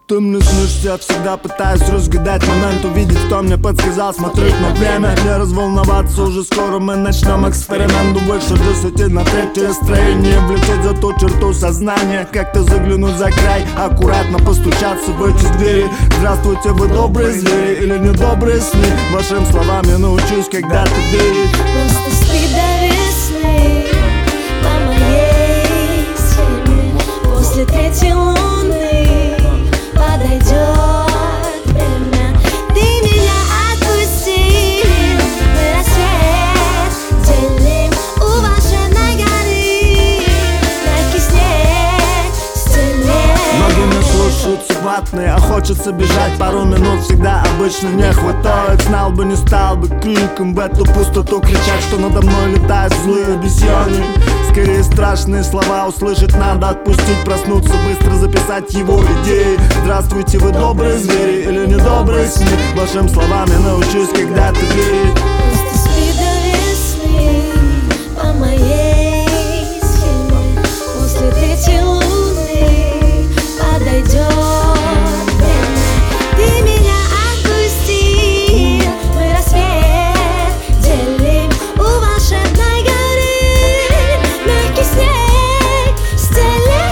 Ты мне снишься, всегда пытаюсь разгадать момент, увидеть, кто мне подсказал смотреть на время. Не разволноваться, уже скоро мы начнем эксперимент. Больше 10 на третье строение, влететь за ту черту сознания, как-то заглянуть за край, аккуратно постучаться в эти двери. Здравствуйте, вы добрые звери или недобрые сны? Вашим словам я научусь когда-то верить. Просто спи до весны по моей схеме. После третьей луны подойдет время. Ты меня отпусти, мы рассвет делим у волшебной горы. Мягкий снег стелет. Ноги не слушаются ватные, а хочется бежать пару минут, всегда обычно не хватает. Знал бы, не стал бы криком в эту пустоту кричать, что надо мной летают злые обезьяны. Скорее страшные слова услышать надо, отпустить, проснуться, быстро записать его идеи. Здравствуйте, вы добрые звери или недобрые сны? Вашим словам я научусь когда-то верить. Просто спи до весны по моей схеме. После третьей луны подойдет время. Ты меня отпусти, мы рассвет делим у волшебной горы. Мягкий снег стелет.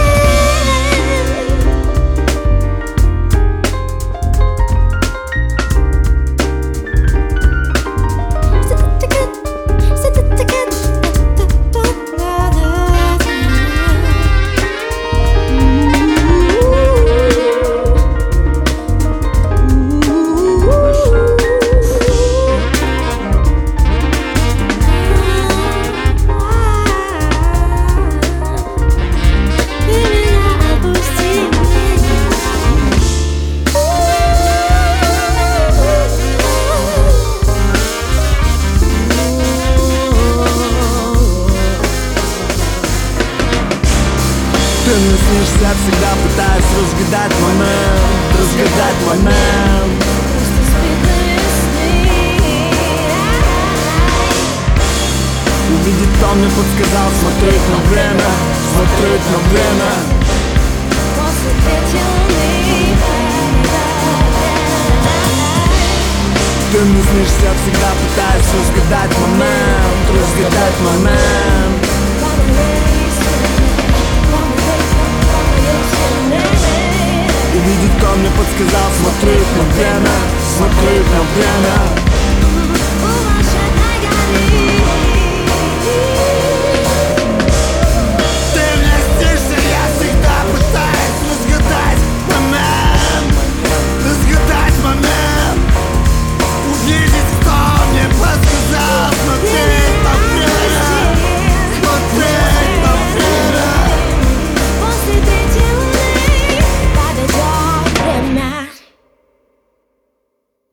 Ты мне снишься, всегда пытаюсь разгадать момент, разгадать момент. Просто спи до весны. Увидеть, кто мне подсказал, смотреть на время, смотреть на время. После третьей луны. Ты мне снишься, всегда пытаюсь разгадать момент, разгадать момент. Увидеть, кто мне подсказал, смотреть на время, смотреть на время.